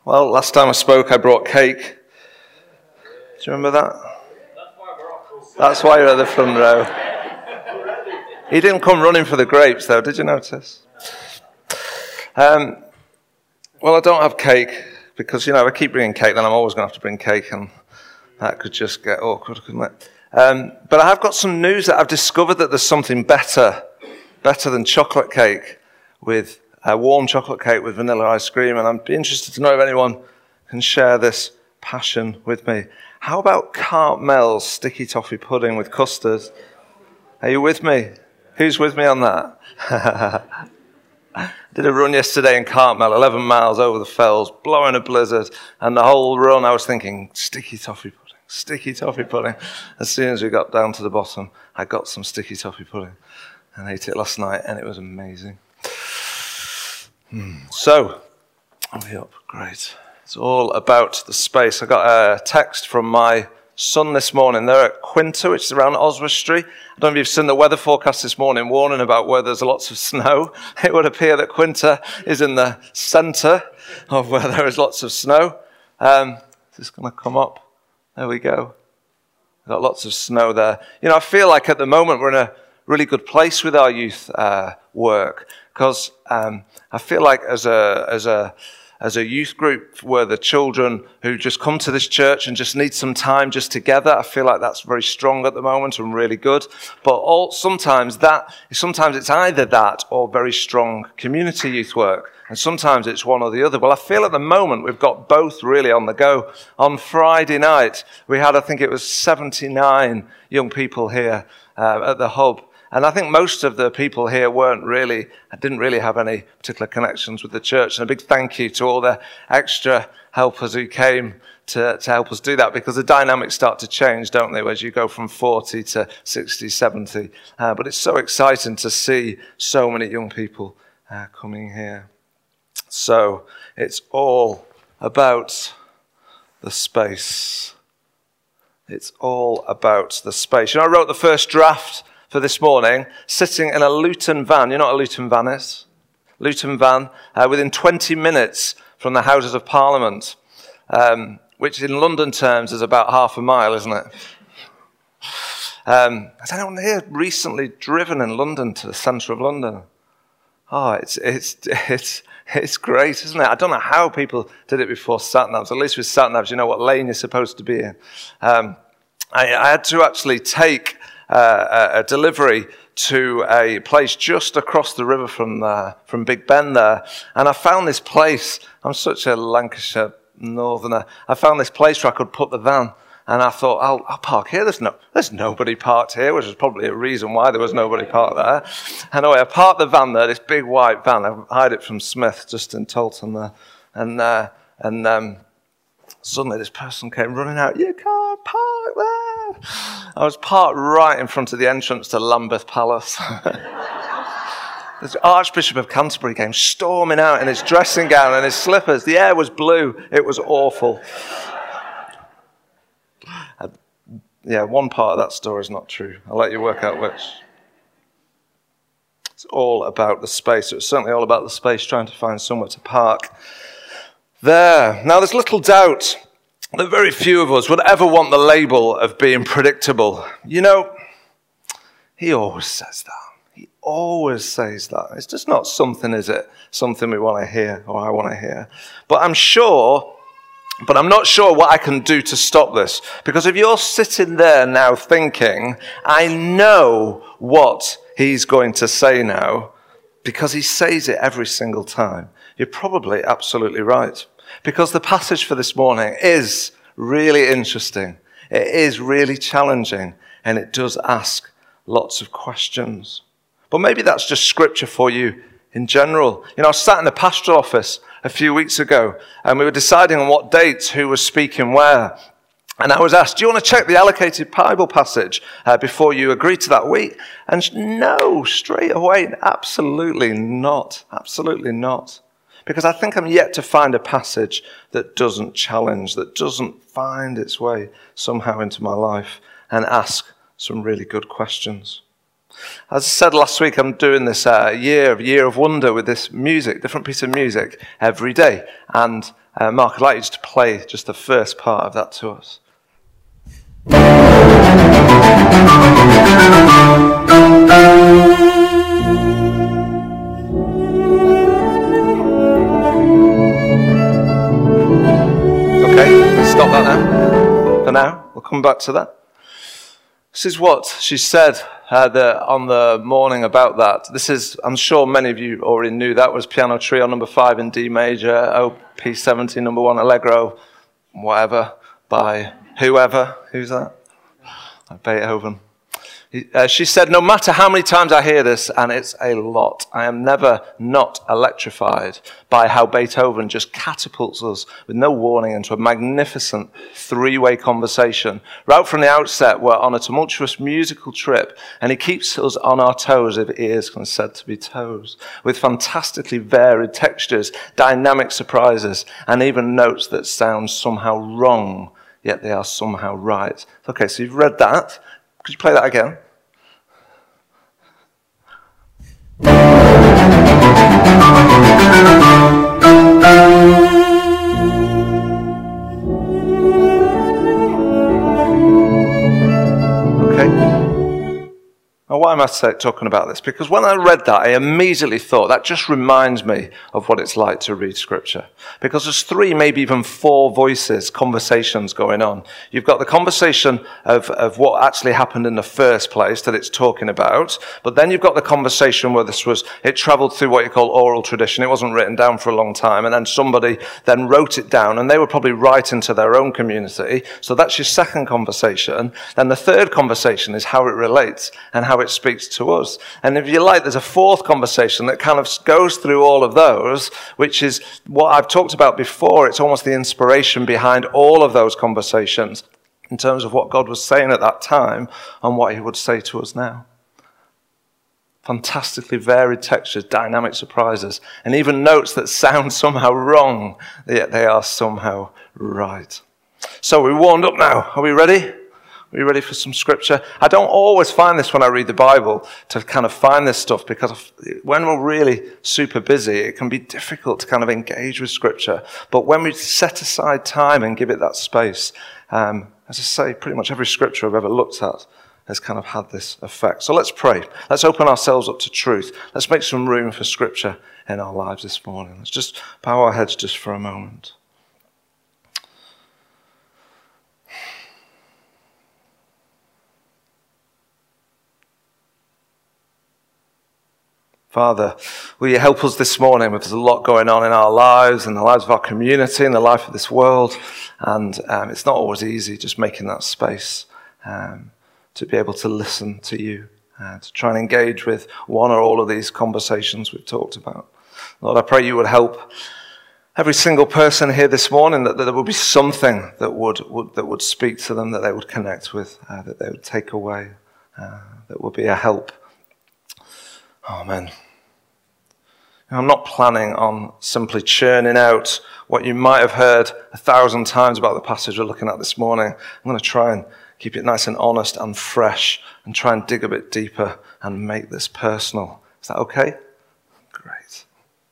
Well, last time I spoke, I brought cake. Do you remember that? That's why you're at the front row. He didn't come running for the grapes, though. Did you notice? Well, I don't have cake because, if I keep bringing cake, then I'm always going to have to bring cake, and that could just get awkward, couldn't it? But I have got some news that I've discovered that there's something better than chocolate cake with warm chocolate cake with vanilla ice cream, and I'd be interested to know if anyone can share this passion with me. How about Cartmel's sticky toffee pudding with custard? Are you with me? Who's with me on that? Did a run yesterday in Cartmel, 11 miles over the fells, blowing a blizzard, and the whole run I was thinking, sticky toffee pudding. As soon as we got down to the bottom, I got some sticky toffee pudding and ate it last night, and it was amazing. So, are we up? Great. It's all about the space. I got a text from my son this morning. They're at Quinta, which is around Oswestry. I don't know if you've seen the weather forecast this morning, warning about where there's lots of snow. It would appear that Quinta is in the centre of where there is lots of snow. Is this going to come up? There we go. We've got lots of snow there. I feel like at the moment we're in a really good place with our youth work, because I feel like as a youth group, we're the children who just come to this church and just need some time just together. I feel like that's very strong at the moment and really good. But sometimes it's either that or very strong community youth work. And sometimes it's one or the other. Well, I feel at the moment we've got both really on the go. On Friday night, we had, I think it was 79 young people here at the hub. And I think most of the people here didn't really have any particular connections with the church. And a big thank you to all the extra helpers who came to help us do that, because the dynamics start to change, don't they, as you go from 40 to 60, 70. But it's so exciting to see so many young people coming here. So it's all about the space. It's all about the space. I wrote the first draft for this morning, sitting in a Luton van. You know what a Luton van is? Luton van, within 20 minutes from the Houses of Parliament, which in London terms is about half a mile, isn't it? Has anyone here recently driven in London to the centre of London? Oh, it's great, isn't it? I don't know how people did it before sat-navs. At least with sat-navs, you know what lane you're supposed to be in. I had to actually take a delivery to a place just across the river from Big Ben there, and I found this place. I'm such a Lancashire northerner. I found this place where I could put the van, and I thought, I'll park here. There's nobody parked here, which is probably a reason why there was nobody parked there. Anyway, I parked the van there, this big white van. I hired it from Smith, just in Tolton there, and suddenly this person came running out. You can't park there. I was parked right in front of the entrance to Lambeth Palace. The Archbishop of Canterbury came storming out in his dressing gown and his slippers. The air was blue. It was awful. One part of that story is not true. I'll let you work out which. It's all about the space. It was certainly all about the space, trying to find somewhere to park there. Now, there's little doubt that very few of us would ever want the label of being predictable. He always says that. He always says that. It's just not something, is it? Something we want to hear, or I want to hear. But I'm not sure what I can do to stop this. Because if you're sitting there now thinking, I know what he's going to say now, because he says it every single time, you're probably absolutely right. Because the passage for this morning is really interesting. It is really challenging, and it does ask lots of questions. But maybe that's just scripture for you in general. I was sat in the pastoral office a few weeks ago, and we were deciding on what dates who was speaking where. And I was asked, do you want to check the allocated Bible passage before you agree to that week? And no, straight away, absolutely not. Absolutely not. Because I think I'm yet to find a passage that doesn't challenge, that doesn't find its way somehow into my life and ask some really good questions. As I said last week, I'm doing this year of wonder with this music, different piece of music every day. And Mark, I'd like you to play just the first part of that to us. Okay, stop that now. For now, we'll come back to that. This is what she said on the morning about that. This is, I'm sure many of you already knew, that was Piano Trio number 5 in D major, OP 70 number 1 Allegro, whatever, by whoever. Who's that? Beethoven. She said, no matter how many times I hear this, and it's a lot, I am never not electrified by how Beethoven just catapults us with no warning into a magnificent three-way conversation. Right from the outset, we're on a tumultuous musical trip, and he keeps us on our toes, if ears can be said to be toes, with fantastically varied textures, dynamic surprises, and even notes that sound somehow wrong, yet they are somehow right. Okay, so you've read that. Could you play that again? Okay. Now, why am I talking about this? Because when I read that, I immediately thought, that just reminds me of what it's like to read Scripture. Because there's 3, maybe even 4 voices, conversations going on. You've got the conversation of what actually happened in the first place that it's talking about. But then you've got the conversation where it traveled through what you call oral tradition. It wasn't written down for a long time. And then somebody then wrote it down, and they were probably writing to their own community. So that's your second conversation. Then the third conversation is how it relates and how it speaks to us. And if you like, there's a fourth conversation that kind of goes through all of those, which is what I've talked about before. It's almost the inspiration behind all of those conversations in terms of what God was saying at that time and what he would say to us now. Fantastically varied textures, dynamic surprises, and even notes that sound somehow wrong, yet they are somehow right. So we're warmed up now. Are we ready? Are you ready for some scripture? I don't always find this when I read the Bible, to kind of find this stuff, because when we're really super busy, it can be difficult to kind of engage with scripture. But when we set aside time and give it that space, as I say, pretty much every scripture I've ever looked at has kind of had this effect. So let's pray. Let's open ourselves up to truth. Let's make some room for scripture in our lives this morning. Let's just bow our heads just for a moment. Father, will you help us this morning? There's a lot going on in our lives and the lives of our community and the life of this world. And it's not always easy just making that space to be able to listen to you, to try and engage with one or all of these conversations we've talked about. Lord, I pray you would help every single person here this morning, that there would be something that would speak to them, that they would connect with, that they would take away, that would be a help. Amen. I'm not planning on simply churning out what you might have heard 1,000 times about the passage we're looking at this morning. I'm going to try and keep it nice and honest and fresh and try and dig a bit deeper and make this personal. Is that okay? Great.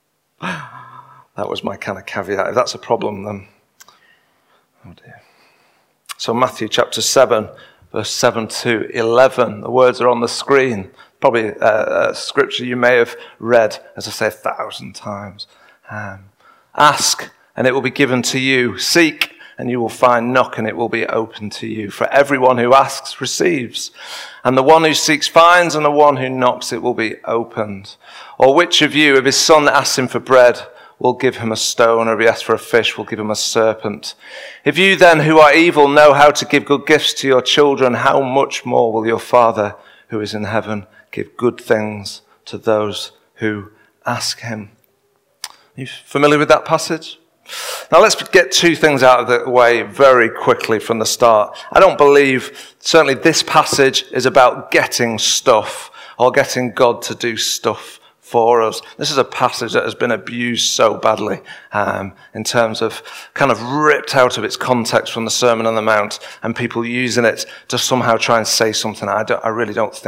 That was my kind of caveat. If that's a problem, then oh dear. So Matthew chapter 7, verse 7 to 11. The words are on the screen. Probably a scripture you may have read, as I say, 1,000 times. Ask, and it will be given to you. Seek, and you will find. Knock, and it will be open to you. For everyone who asks receives, and the one who seeks finds, and the one who knocks, it will be opened. Or which of you, if his son asks him for bread, will give him a stone, or if he asks for a fish, will give him a serpent? If you then, who are evil, know how to give good gifts to your children, how much more will your Father who is in heaven give good things to those who ask him? Are you familiar with that passage? Now let's get 2 things out of the way very quickly from the start. I don't believe, certainly this passage is about getting stuff or getting God to do stuff for us. This is a passage that has been abused so badly in terms of kind of ripped out of its context from the Sermon on the Mount and people using it to somehow try and say something I really don't think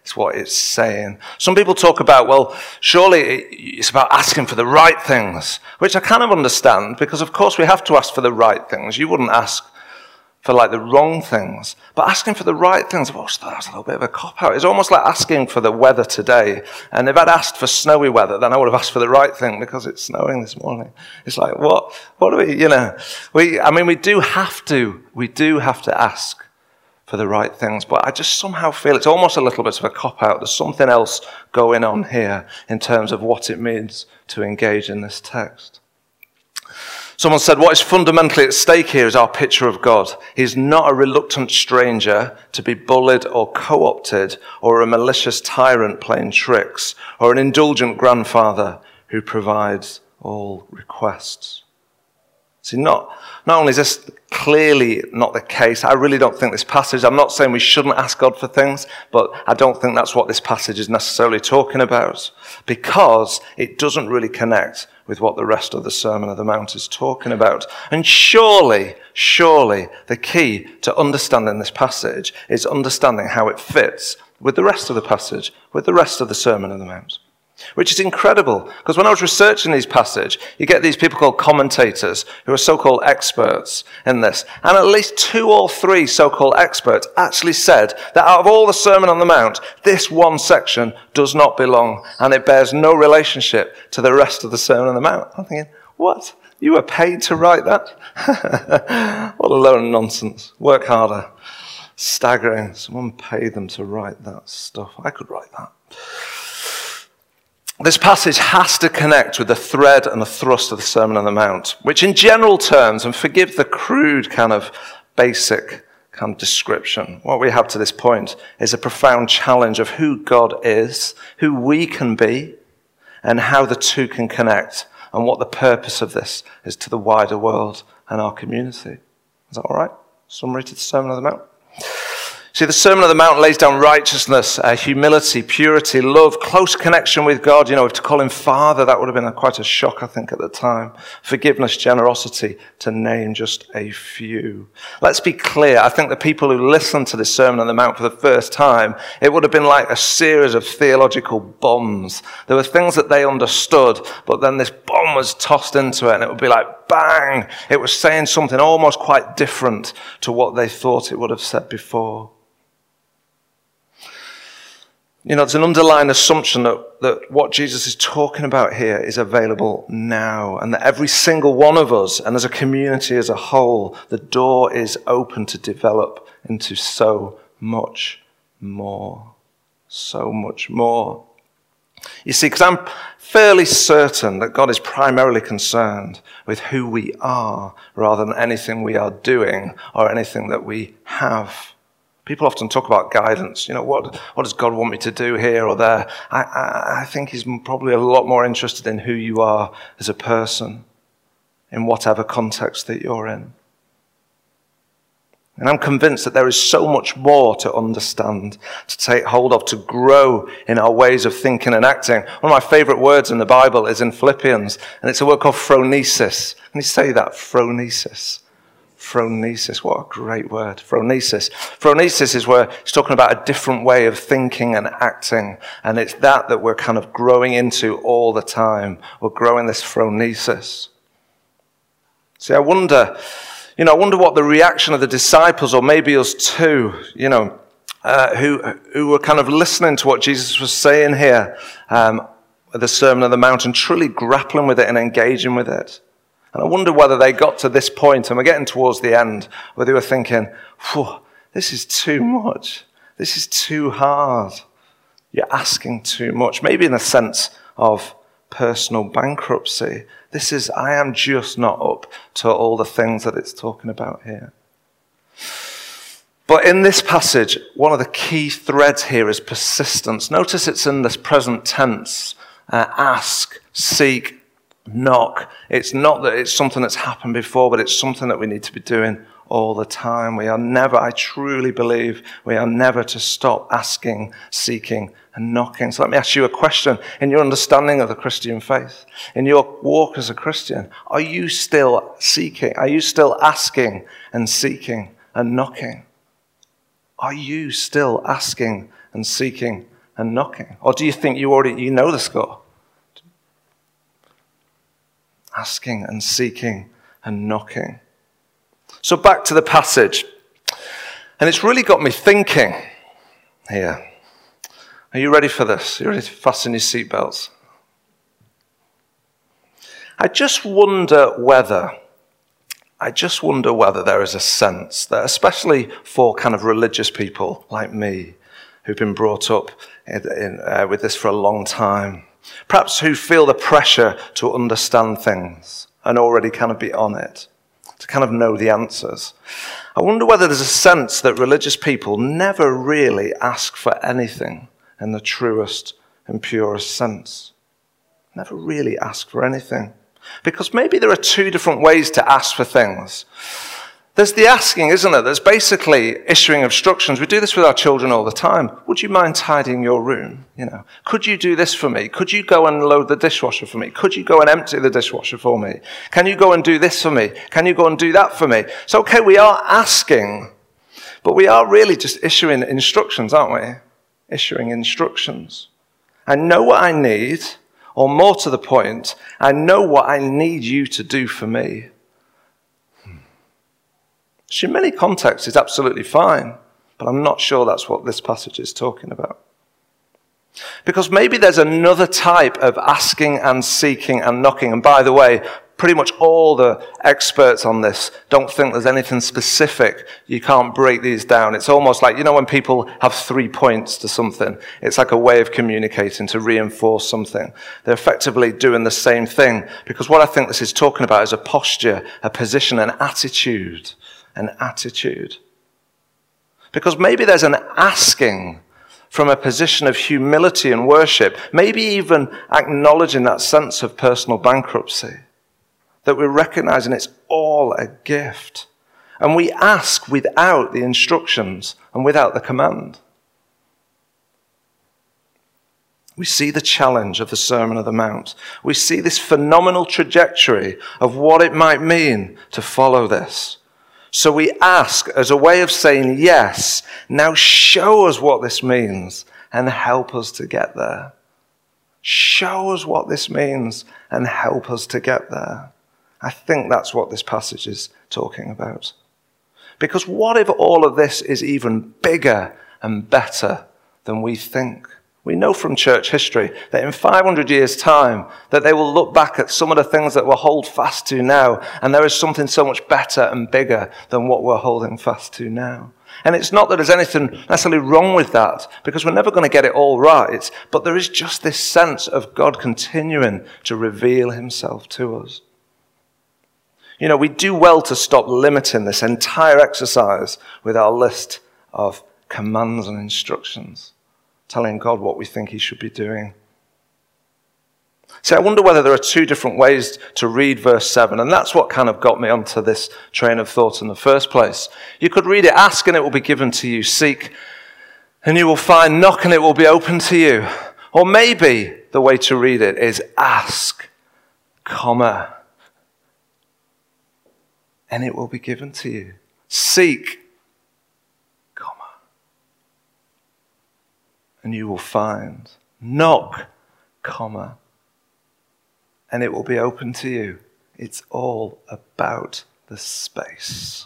It's what it's saying. Some people talk about, well, surely it's about asking for the right things, which I kind of understand, because of course we have to ask for the right things. You wouldn't ask for like the wrong things, but asking for the right things, well, that's a little bit of a cop-out. It's almost like asking for the weather today. And if I'd asked for snowy weather, then I would have asked for the right thing because it's snowing this morning. It's like, what do we, we do have to ask for the right things, but I just somehow feel it's almost a little bit of a cop-out. There's something else going on here in terms of what it means to engage in this text. Someone said, what is fundamentally at stake here is our picture of God. He's not a reluctant stranger to be bullied or co-opted, or a malicious tyrant playing tricks, or an indulgent grandfather who provides all requests. See, not only is this clearly not the case, I really don't think this passage, I'm not saying we shouldn't ask God for things, but I don't think that's what this passage is necessarily talking about, because it doesn't really connect with what the rest of the Sermon on the Mount is talking about. And surely, the key to understanding this passage is understanding how it fits with the rest of the passage, with the rest of the Sermon on the Mount. Which is incredible, because when I was researching these passages, you get these people called commentators who are so-called experts in this. And at least 2 or 3 so-called experts actually said that out of all the Sermon on the Mount, this one section does not belong, and it bears no relationship to the rest of the Sermon on the Mount. I'm thinking, what? You were paid to write that? What a load of nonsense. Work harder. Staggering. Someone paid them to write that stuff. I could write that. This passage has to connect with the thread and the thrust of the Sermon on the Mount, which in general terms, and forgive the crude kind of basic kind of description, what we have to this point is a profound challenge of who God is, who we can be, and how the two can connect, and what the purpose of this is to the wider world and our community. Is that all right? Summary to the Sermon on the Mount. See, the Sermon on the Mount lays down righteousness, humility, purity, love, close connection with God. To call him Father, that would have been quite a shock, I think, at the time. Forgiveness, generosity, to name just a few. Let's be clear. I think the people who listened to this Sermon on the Mount for the first time, it would have been like a series of theological bombs. There were things that they understood, but then this bomb was tossed into it, and it would be like, bang! It was saying something almost quite different to what they thought it would have said before. It's an underlying assumption that what Jesus is talking about here is available now, and that every single one of us, and as a community as a whole, the door is open to develop into so much more. So much more. You see, because I'm fairly certain that God is primarily concerned with who we are rather than anything we are doing or anything that we have. People often talk about guidance. What does God want me to do here or there? I think he's probably a lot more interested in who you are as a person, in whatever context that you're in. And I'm convinced that there is so much more to understand, to take hold of, to grow in our ways of thinking and acting. One of my favorite words in the Bible is in Philippians, and it's a word called phronesis. Can you say that? Phronesis. Phronesis, what a great word. Phronesis. Phronesis is where it's talking about a different way of thinking and acting. And it's that we're kind of growing into all the time. We're growing this phronesis. See, I wonder what the reaction of the disciples, or maybe us too, who were kind of listening to what Jesus was saying here, with the Sermon on the Mount, and truly grappling with it and engaging with it. And I wonder whether they got to this point, and we're getting towards the end, where they were thinking, this is too much. This is too hard. You're asking too much. Maybe in a sense of personal bankruptcy. I am just not up to all the things that it's talking about here. But in this passage, one of the key threads here is persistence. Notice it's in this present tense. Ask, seek, knock. It's not that it's something that's happened before, but it's something that we need to be doing all the time. I truly believe we are never to stop asking, seeking, and knocking. So let me ask you a question. In your understanding of the Christian faith, in your walk as a Christian, are you still seeking? Are you still asking and seeking and knocking? Are you still asking and seeking and knocking? Or do you think you know the score? Asking and seeking and knocking. So back to the passage. And it's really got me thinking here. Are you ready for this? Are you ready to fasten your seatbelts? I just wonder whether there is a sense that, especially for kind of religious people like me, who've been brought up with this for a long time, perhaps who feel the pressure to understand things and already kind of be on it, to kind of know the answers. I wonder whether there's a sense that religious people never really ask for anything in the truest and purest sense. Never really ask for anything. Because maybe there are two different ways to ask for things. There's the asking, isn't it? There's basically issuing instructions. We do this with our children all the time. Would you mind tidying your room? Could you do this for me? Could you go and load the dishwasher for me? Could you go and empty the dishwasher for me? Can you go and do this for me? Can you go and do that for me? So, okay, we are asking, but we are really just issuing instructions, aren't we? Issuing instructions. I know what I need. Or more to the point, I know what I need you to do for me. Which in many contexts is absolutely fine, but I'm not sure that's what this passage is talking about. Because maybe there's another type of asking and seeking and knocking. And by the way, pretty much all the experts on this don't think there's anything specific. You can't break these down. It's almost like, when people have 3 points to something, it's like a way of communicating to reinforce something. They're effectively doing the same thing, because what I think this is talking about is a posture, a position, an attitude. An attitude. Because maybe there's an asking from a position of humility and worship, maybe even acknowledging that sense of personal bankruptcy, that we're recognizing it's all a gift. And we ask without the instructions and without the command. We see the challenge of the Sermon on the Mount. We see this phenomenal trajectory of what it might mean to follow this. So we ask as a way of saying, yes, now show us what this means and help us to get there. Show us what this means and help us to get there. I think that's what this passage is talking about. Because what if all of this is even bigger and better than we think? We know from church history that in 500 years' time, that they will look back at some of the things that we're hold fast to now, and there is something so much better and bigger than what we're holding fast to now. And it's not that there's anything necessarily wrong with that, because we're never going to get it all right, but there is just this sense of God continuing to reveal himself to us. We do well to stop limiting this entire exercise with our list of commands and instructions, telling God what we think he should be doing. See, I wonder whether there are two different ways to read verse 7, and that's what kind of got me onto this train of thought in the first place. You could read it, ask and it will be given to you, seek and you will find, knock and it will be open to you. Or maybe the way to read it is ask, comma, and it will be given to you. Seek, comma, and you will find. Knock, comma, and it will be open to you. It's all about the space.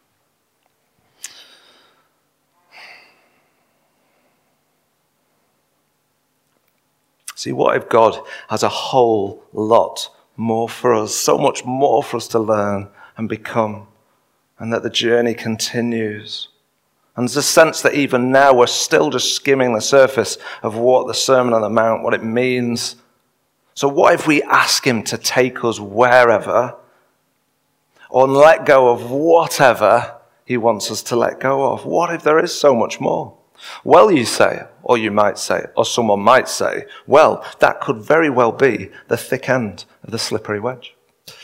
See, what if God has a whole lot more for us, so much more for us to learn and become, and that the journey continues? And there's a sense that even now we're still just skimming the surface of what the Sermon on the Mount, what it means. So what if we ask him to take us wherever, or let go of whatever he wants us to let go of? What if there is so much more? Well, you say, or you might say, or someone might say, well, that could very well be the thick end of the slippery wedge.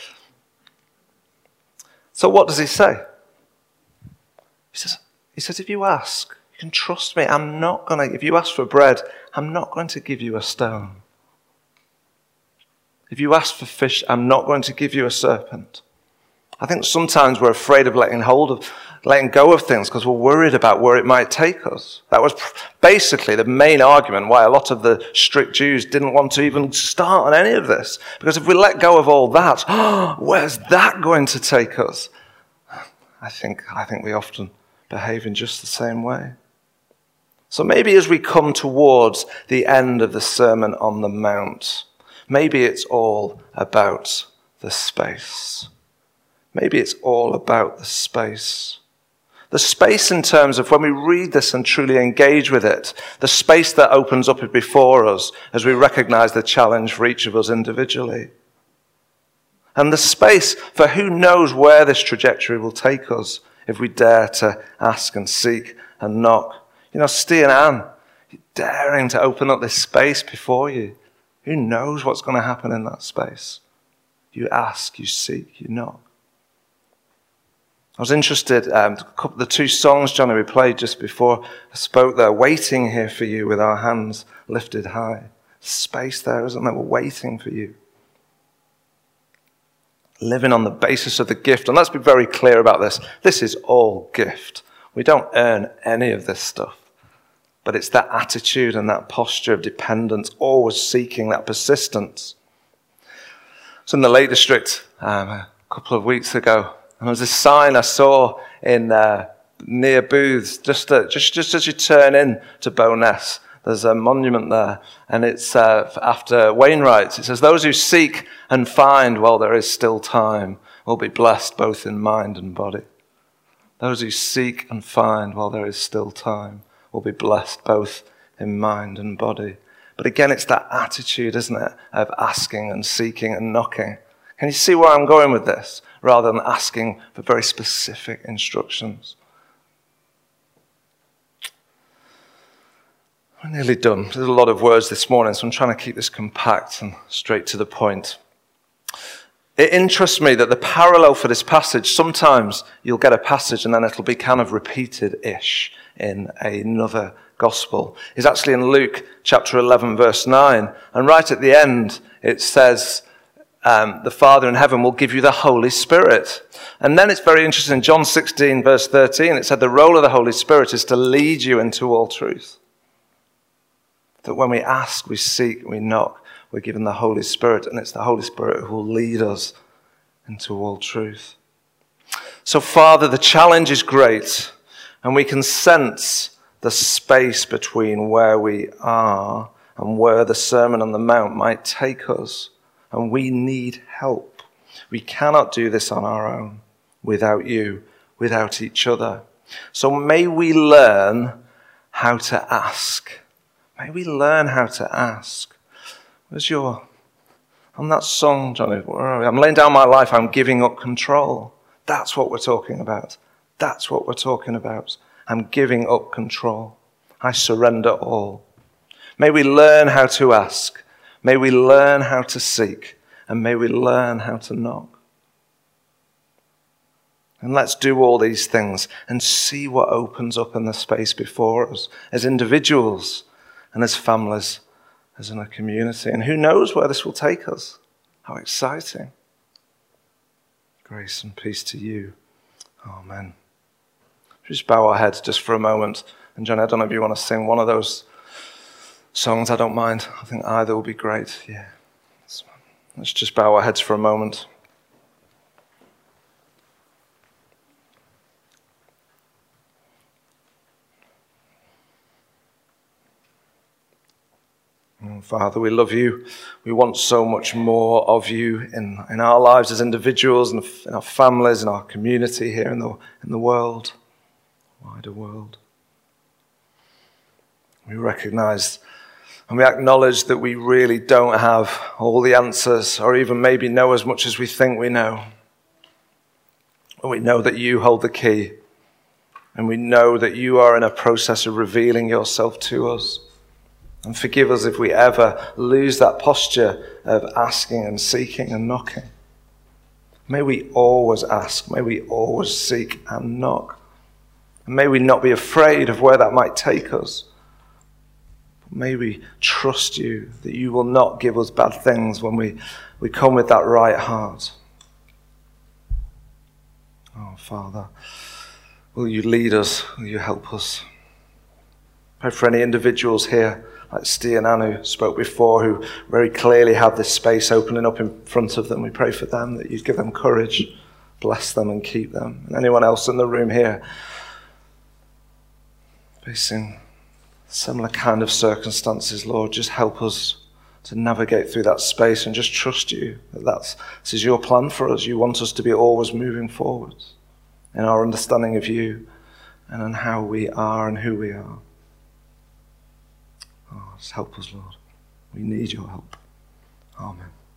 So what does he say? He says, if you ask, you can trust me. If you ask for bread, I'm not going to give you a stone. If you ask for fish, I'm not going to give you a serpent. I think sometimes we're afraid of letting go of things because we're worried about where it might take us. That was basically the main argument why a lot of the strict Jews didn't want to even start on any of this. Because if we let go of all that, where's that going to take us? I think we often behave in just the same way. So maybe as we come towards the end of the Sermon on the Mount, maybe it's all about the space. Maybe it's all about the space. The space in terms of when we read this and truly engage with it, the space that opens up before us as we recognize the challenge for each of us individually. And the space for who knows where this trajectory will take us if we dare to ask and seek and knock. You know, Steve and Anne, you're daring to open up this space before you. Who knows what's going to happen in that space? You ask, you seek, you knock. I was interested, the two songs, Johnny, we played just before I spoke there, waiting here for you with our hands lifted high. Space there, isn't there? We're waiting for you. Living on the basis of the gift. And let's be very clear about this. This is all gift. We don't earn any of this stuff. But it's that attitude and that posture of dependence, always seeking that persistence. So in the Lake District a couple of weeks ago, and there was this sign I saw in near Booths, just as you turn in to Bowness. There's a monument there, and it's after Wainwright. It says, "Those who seek and find while there is still time will be blessed both in mind and body." Those who seek and find while there is still time will be blessed both in mind and body. But again, it's that attitude, isn't it, of asking and seeking and knocking. Can you see where I'm going with this? Rather than asking for very specific instructions. We're nearly done. There's a lot of words this morning, so I'm trying to keep this compact and straight to the point. It interests me that the parallel for this passage, sometimes you'll get a passage and then it'll be kind of repeated-ish in another gospel, is actually in Luke chapter 11, verse 9. And right at the end, it says, the Father in heaven will give you the Holy Spirit. And then it's very interesting. John 16, verse 13, it said the role of the Holy Spirit is to lead you into all truth. That when we ask, we seek, we knock, we're given the Holy Spirit, and it's the Holy Spirit who will lead us into all truth. So, Father, the challenge is great, and we can sense the space between where we are and where the Sermon on the Mount might take us. And we need help. We cannot do this on our own, without you, without each other. So may we learn how to ask. May we learn how to ask. On that song, Johnny, I'm laying down my life, I'm giving up control. That's what we're talking about. That's what we're talking about. I'm giving up control. I surrender all. May we learn how to ask. May we learn how to seek, and may we learn how to knock. And let's do all these things and see what opens up in the space before us as individuals and as families, as in a community. And who knows where this will take us? How exciting. Grace and peace to you. Amen. Just bow our heads just for a moment. And John, I don't know if you want to sing one of those songs, I don't mind. I think either will be great. Yeah. Let's just bow our heads for a moment. Father, we love you. We want so much more of you in our lives as individuals, and in our families, in our community here in the world, wider world. We recognize and we acknowledge that we really don't have all the answers or even maybe know as much as we think we know. But we know that you hold the key, and we know that you are in a process of revealing yourself to us. And forgive us if we ever lose that posture of asking and seeking and knocking. May we always ask, may we always seek and knock. And may we not be afraid of where that might take us. May we trust you that you will not give us bad things when we come with that right heart. Father, will you lead us? Will you help us? Pray for any individuals here, like Steve and Anne who spoke before, who very clearly have this space opening up in front of them. We pray for them, that you'd give them courage, bless them and keep them. And anyone else in the room here facing similar kind of circumstances, Lord, just help us to navigate through that space and just trust you that this is your plan for us. You want us to be always moving forward in our understanding of you and in how we are and who we are. Oh, just help us, Lord. We need your help. Amen.